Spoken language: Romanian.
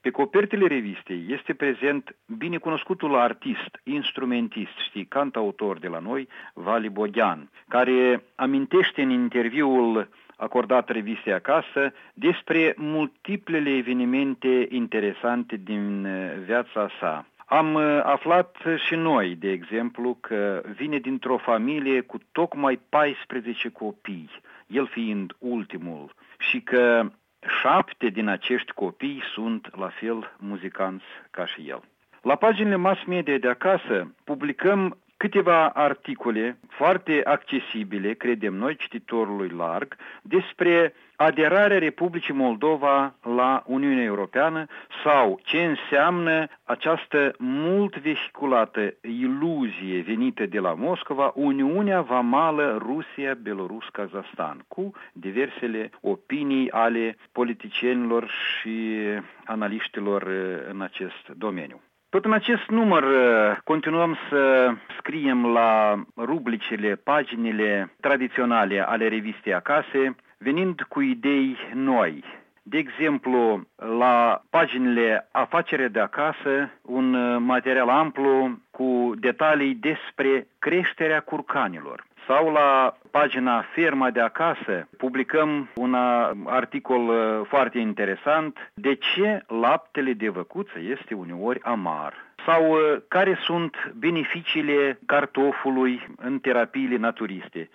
Pe copertele revistei este prezent binecunoscutul artist, instrumentist, cantautor de la noi, Vali Boghean, care amintește în interviul acordat revistei Acasă despre multiplele evenimente interesante din viața sa. Am aflat și noi, de exemplu, că vine dintr-o familie cu tocmai 14 copii, el fiind ultimul, și că 7 din acești copii sunt la fel muzicanți ca și el. La paginile mass media de acasă publicăm câteva articole foarte accesibile, credem noi, cititorului larg, despre aderarea Republicii Moldova la Uniunea Europeană sau ce înseamnă această mult vehiculată iluzie venită de la Moscova, Uniunea Vamală Rusia-Belarus-Kazahstan, cu diversele opinii ale politicienilor și analiștilor în acest domeniu. Tot în acest număr continuăm să scriem la rubricile, paginile tradiționale ale revistei Acasă, venind cu idei noi. De exemplu, la paginile Afacere de acasă, un material amplu cu detalii despre creșterea curcanilor. Sau la pagina Ferma de acasă publicăm un articol foarte interesant, de ce laptele de văcuță este uneori amar. Sau care sunt beneficiile cartofului în terapiile naturiste.